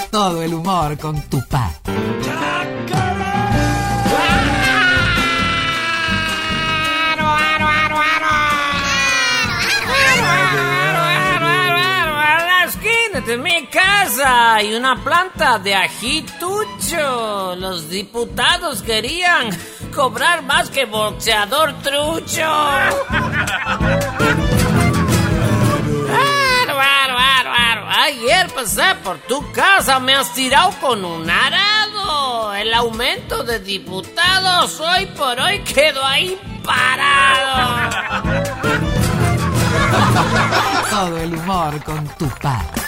Todo el humor con Tupac. De mi casa hay una planta de ají tucho. Los diputados querían cobrar más que boxeador trucho. Ayer pasé por tu casa, me has tirado con un arado. El aumento de diputados hoy por hoy quedo ahí parado. Todo el humor con Tupac.